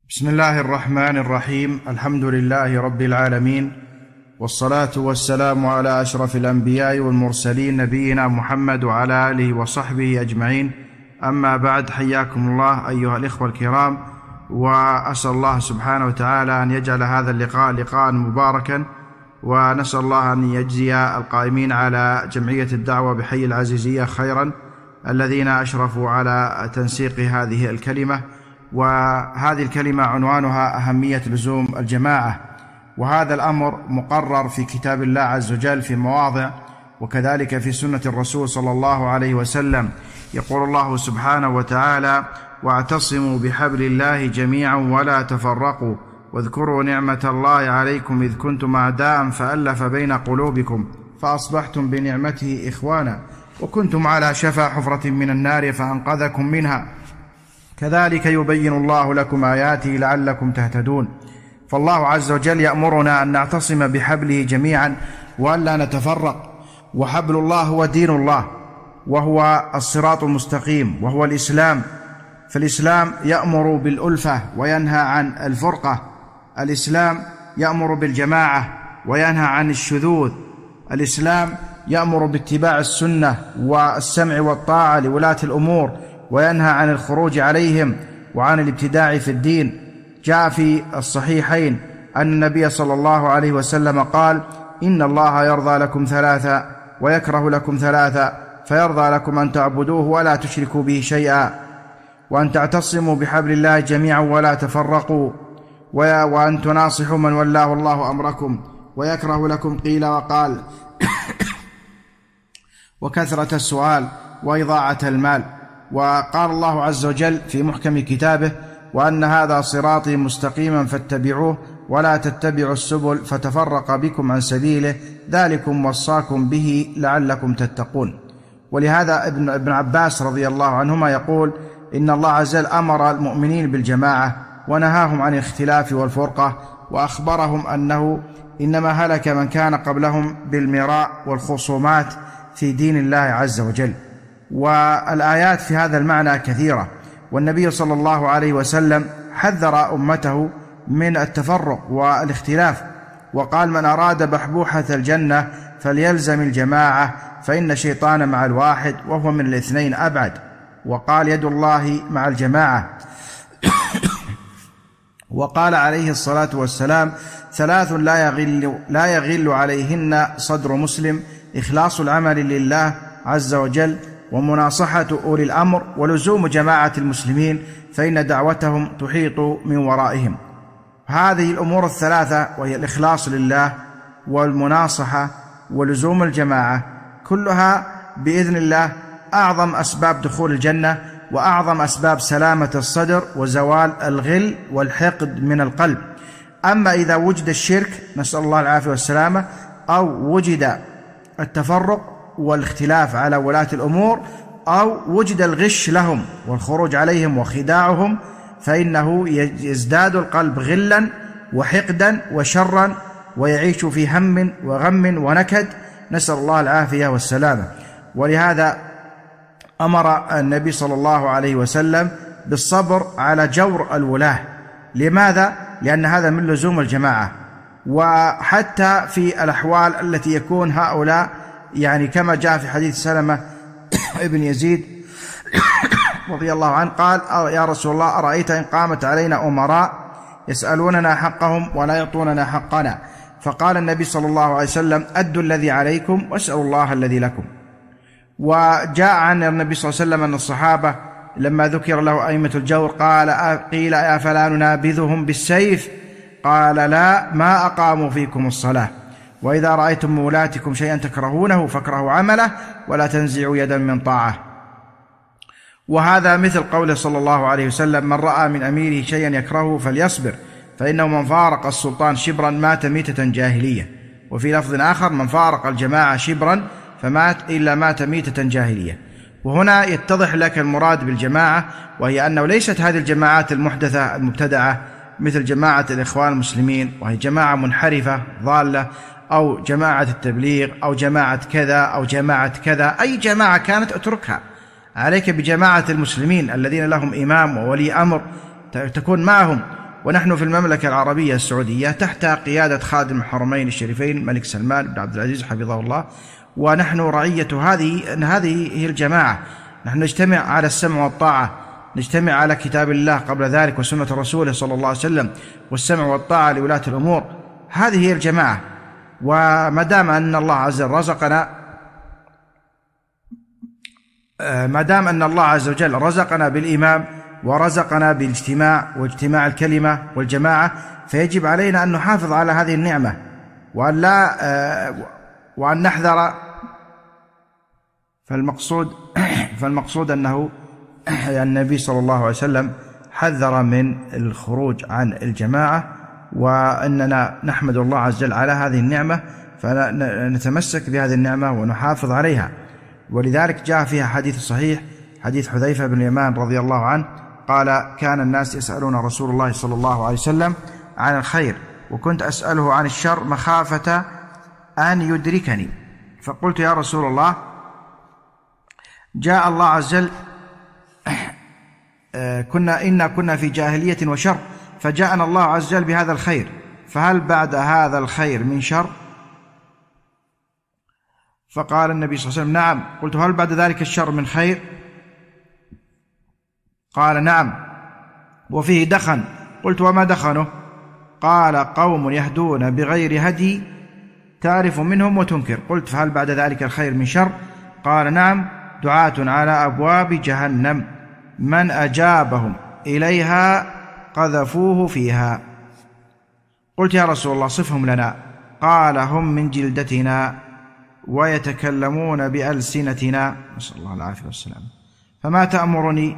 بسم الله الرحمن الرحيم. الحمد لله رب العالمين، والصلاة والسلام على أشرف الأنبياء والمرسلين نبينا محمد وعلى آله وصحبه أجمعين. أما بعد، حياكم الله أيها الإخوة الكرام، وأسأل الله سبحانه وتعالى أن يجعل هذا اللقاء لقاء مباركا، ونسأل الله أن يجزي القائمين على جمعية الدعوة بحي العزيزية خيرا الذين أشرفوا على تنسيق هذه الكلمة. وهذه الكلمة عنوانها أهمية لزوم الجماعة، وهذا الأمر مقرر في كتاب الله عز وجل في مواضع، وكذلك في سنة الرسول صلى الله عليه وسلم. يقول الله سبحانه وتعالى: واعتصموا بحبل الله جميعا ولا تفرقوا واذكروا نعمة الله عليكم إذ كنتم أعداء فألف بين قلوبكم فأصبحتم بنعمته إخوانا وكنتم على شفا حفرة من النار فأنقذكم منها كذلك يبين الله لكم آياته لعلكم تهتدون. فالله عز وجل يأمرنا أن نعتصم بحبله جميعا وألا نتفرق، وحبل الله هو دين الله، وهو الصراط المستقيم، وهو الإسلام. فالإسلام يأمر بالألفة وينهى عن الفرقة، الإسلام يأمر بالجماعة وينهى عن الشذوذ، الإسلام يأمر باتباع السنة والسمع والطاعة لولاة الأمور وينهى عن الخروج عليهم وعن الابتداع في الدين. جاء في الصحيحين أن النبي صلى الله عليه وسلم قال: إن الله يرضى لكم ثلاثة ويكره لكم ثلاثة، فيرضى لكم أن تعبدوه ولا تشركوا به شيئا، وأن تعتصموا بحبل الله جميعا ولا تفرقوا، وأن تناصحوا من ولاه الله أمركم، ويكره لكم قيل وقال وكثرة السؤال وإضاعة المال. وقال الله عز وجل في محكم كتابه: وأن هذا صراطي مستقيما فاتبعوه ولا تتبعوا السبل فتفرق بكم عن سبيله ذلكم وصاكم به لعلكم تتقون. ولهذا ابن عباس رضي الله عنهما يقول: إن الله عز وجل أمر المؤمنين بالجماعة ونهاهم عن الاختلاف والفرقة، وأخبرهم أنه إنما هلك من كان قبلهم بالمراء والخصومات في دين الله عز وجل. والآيات في هذا المعنى كثيرة، والنبي صلى الله عليه وسلم حذر أمته من التفرق والاختلاف، وقال: من أراد بحبوحة الجنة فليلزم الجماعة فإن الشيطان مع الواحد وهو من الاثنين أبعد. وقال: يد الله مع الجماعة. وقال عليه الصلاة والسلام: ثلاث لا يغل عليهن صدر مسلم: إخلاص العمل لله عز وجل، ومناصحة أولي الأمر، ولزوم جماعة المسلمين فإن دعوتهم تحيط من ورائهم. هذه الأمور الثلاثة، وهي الإخلاص لله والمناصحة ولزوم الجماعة، كلها بإذن الله أعظم أسباب دخول الجنة، وأعظم أسباب سلامة الصدر وزوال الغل والحقد من القلب. أما إذا وجد الشرك، نسأل الله العافية والسلامة، أو وجد التفرق والاختلاف على ولاة الأمور، أو وجد الغش لهم والخروج عليهم وخداعهم، فإنه يزداد القلب غلا وحقدا وشرا، ويعيش في هم وغم ونكد، نسأل الله العافية والسلامة. ولهذا أمر النبي صلى الله عليه وسلم بالصبر على جور الولاة. لماذا؟ لأن هذا من لزوم الجماعة. وحتى في الأحوال التي يكون هؤلاء، يعني كما جاء في حديث سلمة ابن يزيد رضي الله عنه قال: يا رسول الله، أرأيت إن قامت علينا أمراء يسألوننا حقهم ولا يعطوننا حقنا؟ فقال النبي صلى الله عليه وسلم: أدوا الذي عليكم واسألوا الله الذي لكم. وجاء عن النبي صلى الله عليه وسلم أن الصحابة لما ذكر له أئمة الجور قيل: أفلا ننابذهم بالسيف؟ قال: لا، ما أقاموا فيكم الصلاة. وإذا رأيتم من ولاتكم شيئا تكرهونه فاكرهوا عمله ولا تنزعوا يدا من طاعة. وهذا مثل قوله صلى الله عليه وسلم: من رأى من أميره شيئا يكرهه فليصبر، فإنه من فارق السلطان شبرا مات ميتة جاهلية. وفي لفظ آخر: من فارق الجماعة شبرا فمات إلا مات ميتة جاهلية. وهنا يتضح لك المراد بالجماعة، وهي أنه ليست هذه الجماعات المحدثة المبتدعة مثل جماعة الإخوان المسلمين، وهي جماعة منحرفة ضالة، أو جماعة التبليغ، أو جماعة كذا أو جماعة كذا. أي جماعة كانت اتركها، عليك بجماعة المسلمين الذين لهم إمام وولي أمر تكون معهم، ونحن في المملكة العربية السعودية تحت قيادة خادم الحرمين الشريفين الملك سلمان بن عبد العزيز حفظه الله، ونحن رعية هذه هي الجماعة. نحن نجتمع على السمع والطاعة، نجتمع على كتاب الله قبل ذلك وسنة رسوله صلى الله عليه وسلم، والسمع والطاعة لولاة الأمور. هذه هي الجماعة. وما دام أن الله عز وجل رزقنا بالإمام ورزقنا بالاجتماع واجتماع الكلمة والجماعة، فيجب علينا أن نحافظ على هذه النعمة وأن نحذر. فالمقصود أنه النبي صلى الله عليه وسلم حذر من الخروج عن الجماعة، وأننا نحمد الله عز وجل على هذه النعمة، فنتمسك بهذه النعمة ونحافظ عليها. ولذلك جاء فيها حديث صحيح، حديث حذيفة بن اليمان رضي الله عنه قال: كان الناس يسألون رسول الله صلى الله عليه وسلم عن الخير، وكنت أسأله عن الشر مخافة أن يدركني، فقلت: يا رسول الله، جاء الله عز وجل كنا في جاهلية وشر، فجاءنا الله عز وجل بهذا الخير، فهل بعد هذا الخير من شر؟ فقال النبي صلى الله عليه وسلم: نعم. قلت: هل بعد ذلك الشر من خير؟ قال: نعم، وفيه دخن. قلت: وما دخنه؟ قال: قوم يهدون بغير هدي تعرف منهم وتنكر. قلت: فهل بعد ذلك الخير من شر؟ قال: نعم، دعاة على أبواب جهنم من أجابهم إليها قذفوه فيها. قلت: يا رسول الله، صفهم لنا. قال: هم من جلدتنا ويتكلمون بألسنتنا، نسأل الله العافية والسلام. فما تأمرني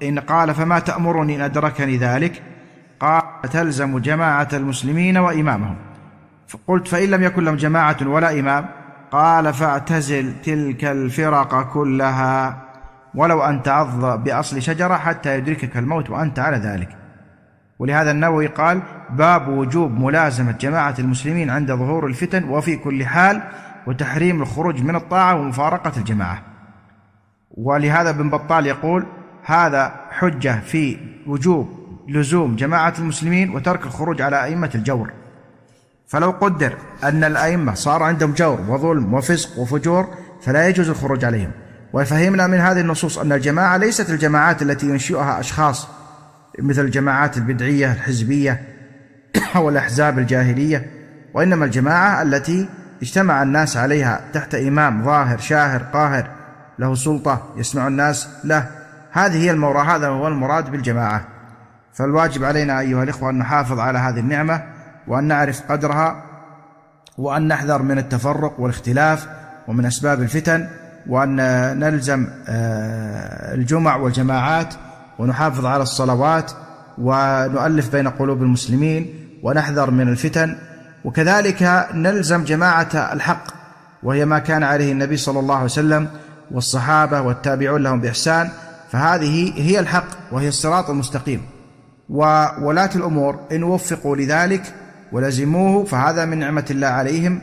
إن أدركني ذلك؟ قال: تلزم جماعة المسلمين وإمامهم. فقلت: فإن لم يكن لهم جماعة ولا إمام؟ قال: فاعتزل تلك الفرق كلها، ولو أن تعض بأصل شجرة حتى يدركك الموت وأنت على ذلك. ولهذا النووي قال: باب وجوب ملازمة جماعة المسلمين عند ظهور الفتن وفي كل حال، وتحريم الخروج من الطاعة ومفارقة الجماعة. ولهذا ابن بطال يقول: هذا حجة في وجوب لزوم جماعة المسلمين وترك الخروج على أئمة الجور. فلو قدر أن الأئمة صار عندهم جور وظلم وفسق وفجور فلا يجوز الخروج عليهم. وفهمنا من هذه النصوص أن الجماعة ليست الجماعات التي ينشئها أشخاص مثل الجماعات البدعية الحزبية أو الأحزاب الجاهلية، وإنما الجماعة التي اجتمع الناس عليها تحت إمام ظاهر شاهر قاهر له سلطة يسمع الناس له. هذا هو المراد بالجماعة. فالواجب علينا أيها الإخوة أن نحافظ على هذه النعمة، وأن نعرف قدرها، وأن نحذر من التفرق والاختلاف ومن أسباب الفتن، وأن نلزم الجمع والجماعات، ونحافظ على الصلوات، ونؤلف بين قلوب المسلمين، ونحذر من الفتن. وكذلك نلزم جماعة الحق، وهي ما كان عليه النبي صلى الله عليه وسلم والصحابة والتابعون لهم بإحسان، فهذه هي الحق وهي الصراط المستقيم. وولاة الأمور إن وفقوا لذلك ولزموه فهذا من نعمة الله عليهم،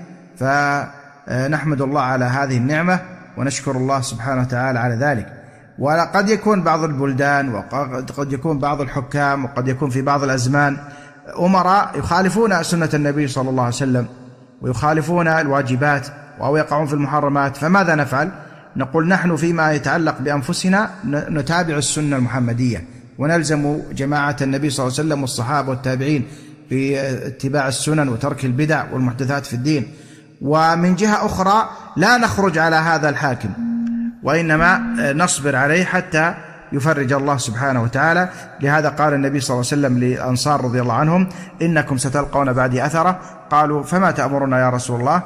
فنحمد الله على هذه النعمة ونشكر الله سبحانه وتعالى على ذلك. وقد يكون بعض البلدان وقد يكون بعض الحكام وقد يكون في بعض الأزمان أمراء يخالفون سنة النبي صلى الله عليه وسلم ويخالفون الواجبات أو يقعون في المحرمات، فماذا نفعل؟ نقول نحن فيما يتعلق بأنفسنا نتابع السنة المحمدية ونلزم جماعة النبي صلى الله عليه وسلم والصحابة والتابعين في اتباع السنن وترك البدع والمحدثات في الدين. ومن جهة أخرى لا نخرج على هذا الحاكم، وإنما نصبر عليه حتى يفرج الله سبحانه وتعالى. لهذا قال النبي صلى الله عليه وسلم للأنصار رضي الله عنهم: إنكم ستلقون بعدي أثرة. قالوا: فما تأمرنا يا رسول الله؟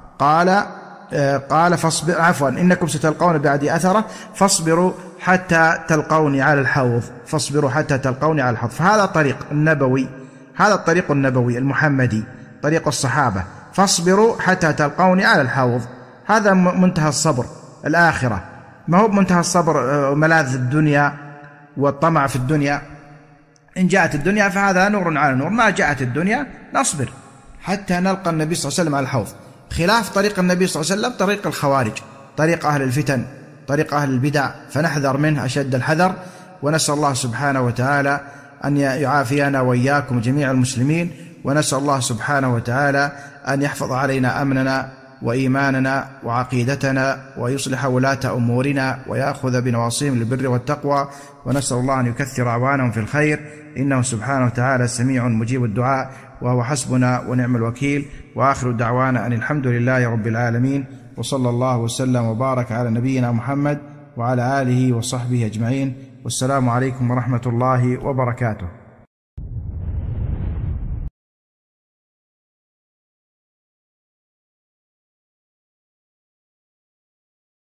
قال فاصبر، عفوا، إنكم ستلقون بعدي أثرة فاصبروا حتى تلقوني على الحوض، فاصبروا حتى تلقوني على الحوض. فهذا الطريق النبوي، هذا الطريق النبوي المحمدي، طريق الصحابة، فاصبروا حتى تلقوني على الحوض. هذا منتهى الصبر الآخرة، ما هو منتهى الصبر ملاذ الدنيا والطمع في الدنيا. إن جاءت الدنيا فهذا نور على نور، ما جاءت الدنيا نصبر حتى نلقى النبي صلى الله عليه وسلم على الحوض. خلاف طريق النبي صلى الله عليه وسلم طريق الخوارج، طريق أهل الفتن، طريق أهل البدع، فنحذر منه أشد الحذر. ونسأل الله سبحانه وتعالى أن يعافينا وإياكم جميع المسلمين، ونسأل الله سبحانه وتعالى أن يحفظ علينا أمننا وإيماننا وعقيدتنا، ويصلح ولاة أمورنا، ويأخذ بنواصيهم للبر والتقوى، ونسأل الله أن يكثر أعوانهم في الخير، إنه سبحانه وتعالى سميع مجيب الدعاء، وهو حسبنا ونعم الوكيل. وآخر دعوانا أن الحمد لله رب العالمين، وصلى الله وسلم وبارك على نبينا محمد وعلى آله وصحبه أجمعين، والسلام عليكم ورحمة الله وبركاته.